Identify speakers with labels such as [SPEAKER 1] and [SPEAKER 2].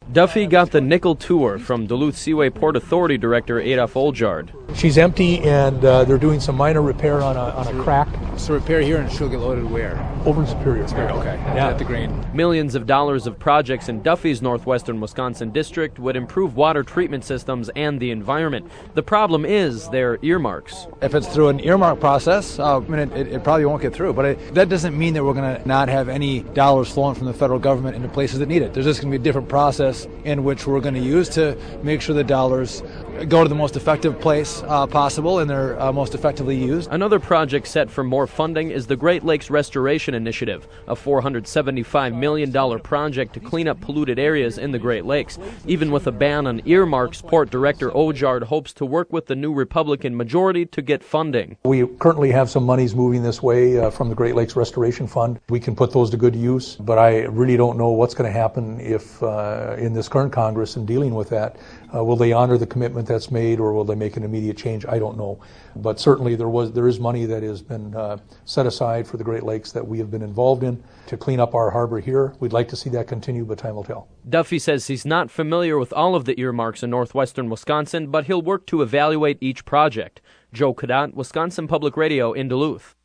[SPEAKER 1] Duffy got the nickel tour from Duluth Seaway Port Authority Director Adolf Oljard.
[SPEAKER 2] She's empty, and they're doing some minor repair on a crack.
[SPEAKER 3] So repair here, and she'll get loaded where?
[SPEAKER 2] Over in Superior.
[SPEAKER 3] Okay.
[SPEAKER 2] Yeah.
[SPEAKER 3] At the grain.
[SPEAKER 1] Millions of dollars of projects in Duffy's northwestern Wisconsin district would improve water treatment systems and the environment. The problem is their earmarks.
[SPEAKER 4] If it's through an earmark process, it probably won't get through. But that doesn't mean that we're going to not have any dollars flowing from the federal government into places that need it. There's just going to be a different process in which we're going to use to make sure the dollars go to the most effective place possible and they're most effectively used.
[SPEAKER 1] Another project set for more funding is the Great Lakes Restoration Initiative, a $475 million project to clean up polluted areas in the Great Lakes. Even with a ban on earmarks, Port Director Oljard hopes to work with the new Republican majority to get funding.
[SPEAKER 2] We currently have some monies moving this way from the Great Lakes Restoration Fund. We can put those to good use, but I really don't know what's going to happen if in this current Congress in dealing with that. Will they honor the commitment that's made, or will they make an immediate change? I don't know. But certainly there is money that has been set aside for the Great Lakes that we have been involved in to clean up our harbor here. We'd like to see that continue, but time will tell.
[SPEAKER 1] Duffy says he's not familiar with all of the earmarks in northwestern Wisconsin, but he'll work to evaluate each project. Joe Cadott, Wisconsin Public Radio in Duluth.